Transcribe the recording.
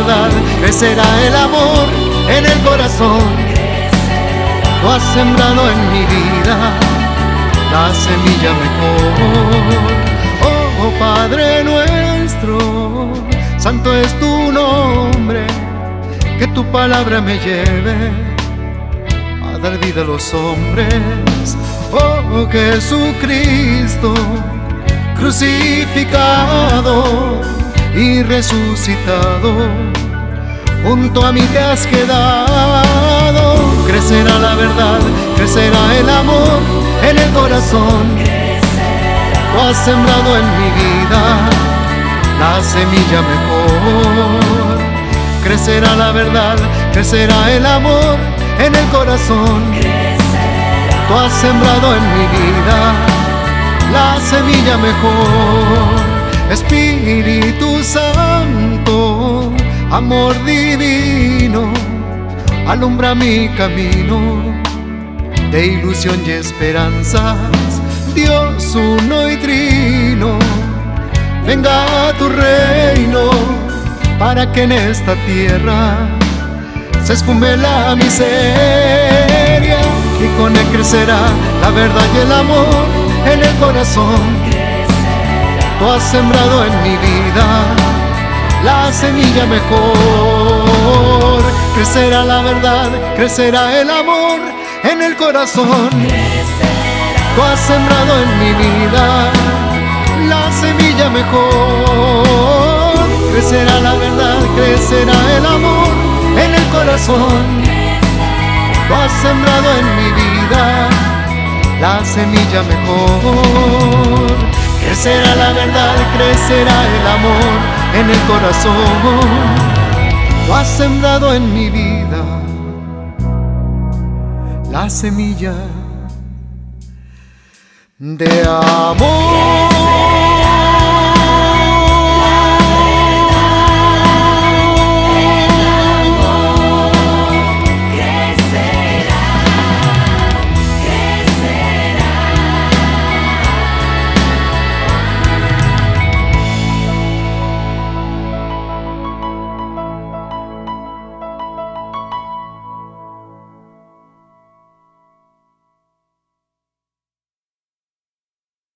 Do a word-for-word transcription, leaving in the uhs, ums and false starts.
verdad, crecerá el amor en el corazón. Tú has sembrado en mi vida la semilla mejor. Oh, oh Padre nuestro, santo es tu nombre, que tu palabra me lleve a dar vida a los hombres. Oh Jesucristo, crucificado y resucitado, junto a mí te has quedado. Crecerá la verdad, crecerá el amor en el corazón. Tú has sembrado en mi vida la semilla mejor. Crecerá la verdad, crecerá el amor en el corazón. Tú has sembrado en mi vida la semilla mejor. Espíritu Santo, amor divino, alumbra mi camino de ilusión y esperanzas. Dios uno y trino, venga a tu reino, para que en esta tierra se esfume la miseria, y con él crecerá la verdad y el amor en el corazón. Tú has sembrado en mi vida la semilla mejor. Crecerá la verdad, crecerá el amor en el corazón. Tú has sembrado en mi vida la semilla mejor. Crecerá la verdad, crecerá el amor en el corazón. Tú has sembrado en mi vida la semilla mejor. Crecerá la verdad, crecerá el amor en el corazón. Tú has sembrado en mi vida la semilla de amor.